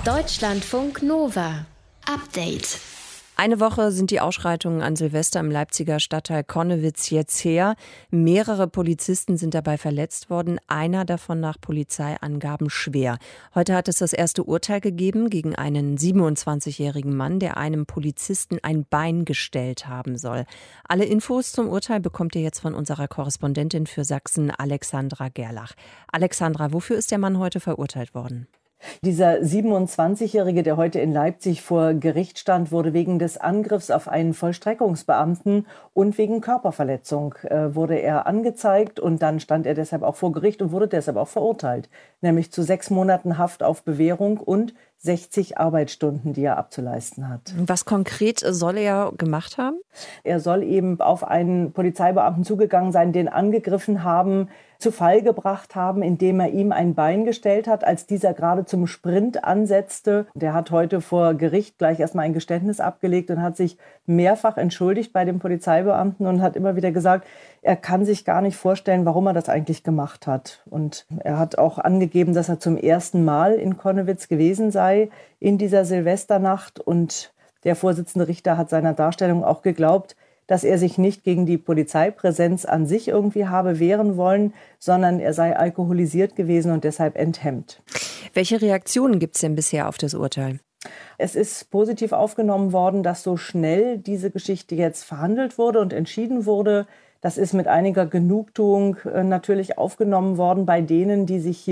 Deutschlandfunk Nova. Update. Eine Woche sind die Ausschreitungen an Silvester im Leipziger Stadtteil Connewitz jetzt her. Mehrere Polizisten sind dabei verletzt worden, einer davon nach Polizeiangaben schwer. Heute hat es das erste Urteil gegeben gegen einen 27-jährigen Mann, der einem Polizisten ein Bein gestellt haben soll. Alle Infos zum Urteil bekommt ihr jetzt von unserer Korrespondentin für Sachsen, Alexandra Gerlach. Alexandra, wofür ist der Mann heute verurteilt worden? Dieser 27-Jährige, der heute in Leipzig vor Gericht stand, wurde wegen des Angriffs auf einen Vollstreckungsbeamten und wegen Körperverletzung wurde er angezeigt und dann stand er deshalb auch vor Gericht und wurde deshalb auch verurteilt, nämlich zu 6 Monaten Haft auf Bewährung und 60 Arbeitsstunden, die er abzuleisten hat. Was konkret soll er gemacht haben? Er soll eben auf einen Polizeibeamten zugegangen sein, den angegriffen haben, zu Fall gebracht haben, indem er ihm ein Bein gestellt hat, als dieser gerade zum Sprint ansetzte. Der hat heute vor Gericht gleich erstmal ein Geständnis abgelegt und hat sich mehrfach entschuldigt bei dem Polizeibeamten und hat immer wieder gesagt, er kann sich gar nicht vorstellen, warum er das eigentlich gemacht hat. Und er hat auch angegeben, dass er zum ersten Mal in Connewitz gewesen sei in dieser Silvesternacht. Und der Vorsitzende Richter hat seiner Darstellung auch geglaubt, dass er sich nicht gegen die Polizeipräsenz an sich irgendwie habe wehren wollen, sondern er sei alkoholisiert gewesen und deshalb enthemmt. Welche Reaktionen gibt es denn bisher auf das Urteil? Es ist positiv aufgenommen worden, dass so schnell diese Geschichte jetzt verhandelt wurde und entschieden wurde. Das ist mit einiger Genugtuung natürlich aufgenommen worden bei denen,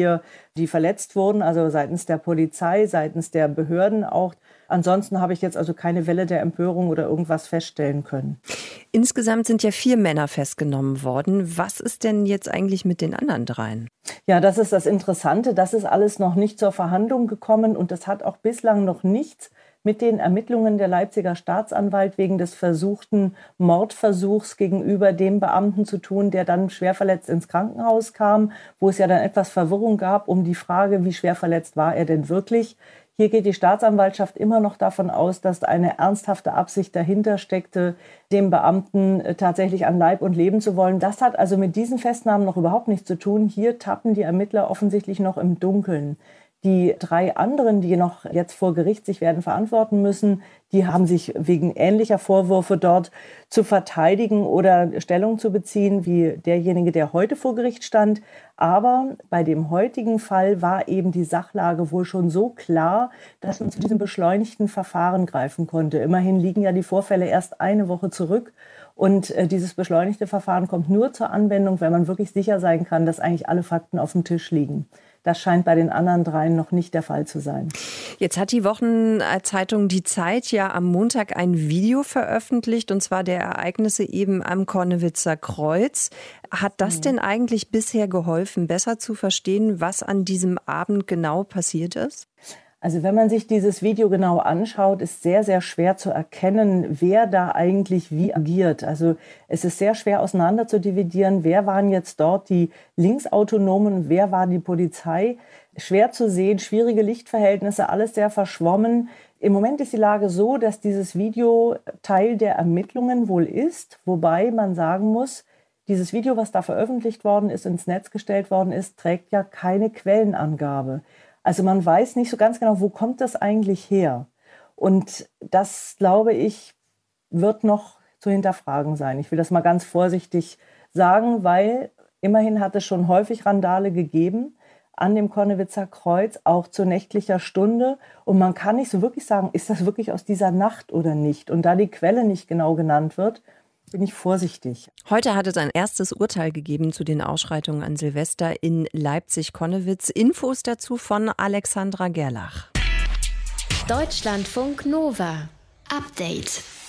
die verletzt wurden, also seitens der Polizei, seitens der Behörden auch. Ansonsten habe ich jetzt also keine Welle der Empörung oder irgendwas feststellen können. Insgesamt sind ja 4 Männer festgenommen worden. Was ist denn jetzt eigentlich mit den anderen 3? Ja, das ist das Interessante. Das ist alles noch nicht zur Verhandlung gekommen und das hat auch bislang noch nichts mit den Ermittlungen der Leipziger Staatsanwalt wegen des versuchten Mordversuchs gegenüber dem Beamten zu tun, der dann schwer verletzt ins Krankenhaus kam, wo es ja dann etwas Verwirrung gab um die Frage, wie schwer verletzt war er denn wirklich. Hier geht die Staatsanwaltschaft immer noch davon aus, dass eine ernsthafte Absicht dahinter steckte, dem Beamten tatsächlich an Leib und Leben zu wollen. Das hat also mit diesen Festnahmen noch überhaupt nichts zu tun. Hier tappen die Ermittler offensichtlich noch im Dunkeln. Die 3 anderen, die noch jetzt vor Gericht sich werden verantworten müssen, die haben sich wegen ähnlicher Vorwürfe dort zu verteidigen oder Stellung zu beziehen wie derjenige, der heute vor Gericht stand. Aber bei dem heutigen Fall war eben die Sachlage wohl schon so klar, dass man zu diesem beschleunigten Verfahren greifen konnte. Immerhin liegen ja die Vorfälle erst eine Woche zurück. Und dieses beschleunigte Verfahren kommt nur zur Anwendung, wenn man wirklich sicher sein kann, dass eigentlich alle Fakten auf dem Tisch liegen. Das scheint bei den anderen 3 noch nicht der Fall zu sein. Jetzt hat die Wochenzeitung Die Zeit ja am Montag ein Video veröffentlicht, und zwar der Ereignisse eben am Connewitzer Kreuz. Hat das denn eigentlich bisher geholfen, besser zu verstehen, was an diesem Abend genau passiert ist? Also wenn man sich dieses Video genau anschaut, ist sehr, sehr schwer zu erkennen, wer da eigentlich wie agiert. Also es ist sehr schwer auseinander zu dividieren, wer waren jetzt dort die Linksautonomen, wer war die Polizei. Schwer zu sehen, schwierige Lichtverhältnisse, alles sehr verschwommen. Im Moment ist die Lage so, dass dieses Video Teil der Ermittlungen wohl ist, wobei man sagen muss, dieses Video, was da veröffentlicht worden ist, ins Netz gestellt worden ist, trägt ja keine Quellenangabe. Also man weiß nicht so ganz genau, wo kommt das eigentlich her? Und das, glaube ich, wird noch zu hinterfragen sein. Ich will das mal ganz vorsichtig sagen, weil immerhin hat es schon häufig Randale gegeben an dem Connewitzer Kreuz, auch zu nächtlicher Stunde. Und man kann nicht so wirklich sagen, ist das wirklich aus dieser Nacht oder nicht? Und da die Quelle nicht genau genannt wird, bin ich vorsichtig. Heute hat es ein erstes Urteil gegeben zu den Ausschreitungen an Silvester in Leipzig-Connewitz. Infos dazu von Alexandra Gerlach. Deutschlandfunk Nova. Update.